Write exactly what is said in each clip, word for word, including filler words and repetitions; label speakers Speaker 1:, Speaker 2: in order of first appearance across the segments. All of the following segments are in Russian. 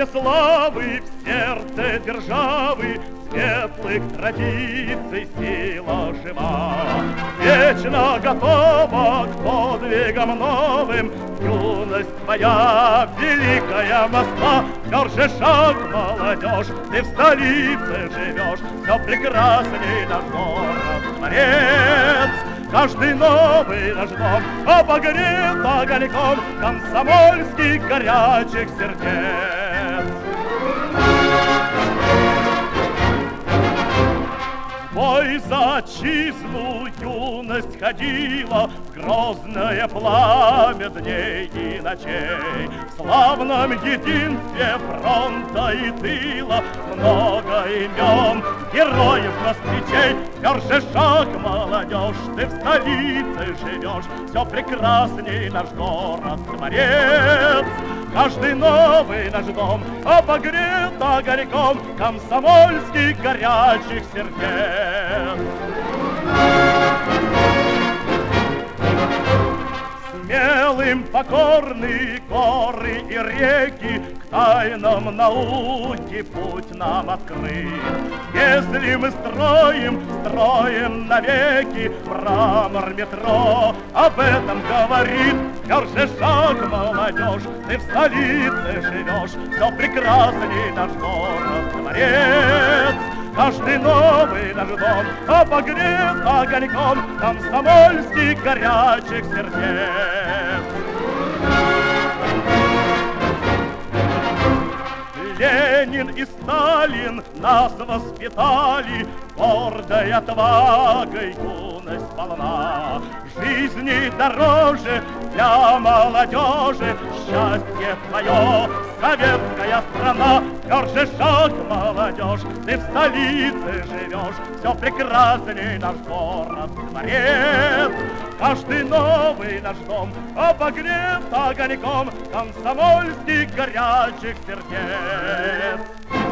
Speaker 1: славы в сердце державы, светлых традиций сила жива. Вечно готова к подвигам новым юность твоя, великая Москва. Держи шаг, молодежь, ты в столице живешь, все прекрасней наш город дворец. Каждый новый наш дом обогрет огоньком комсомольских горячих сердец. В бой за отчизну юность ходила, в грозное пламя дней и ночей. В славном единстве фронта и тыла много имен героев москвичей. Держи шаг, молодежь, ты в столице живешь, все прекрасней наш город дворец. Каждый новый наш дом обогрет огоньком комсомольских горячих сердец. Смелым покорны горы и реки, к тайнам науки путь нам открыт. Если мы строим, строим навеки, мрамор метро об этом говорит. Держи шаг, молодежь, ты в столице живешь, все прекрасней наш город дворец. Каждый новый наш дом обогрет огоньком комсомольских горячих сердец. Ленин и Сталин нас воспитали, гордой отвагой юность полна. Жизни дороже для молодежи, счастье твое, советская страна. Держи шаг, молодежь, ты в столице живешь, все прекрасней наш город дворец. Каждый новый наш дом обогрет огоньком комсомольских горячих сердец.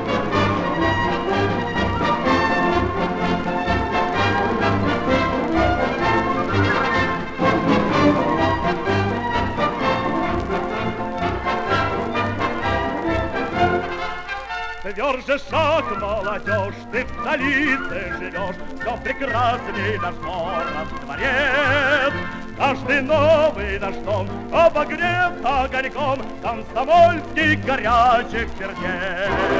Speaker 1: Тверже шаг, молодежь, ты в столице живешь, все прекрасней наш город дворец. Каждый новый наш дом обогрет огоньком комсомольских горячих сердец.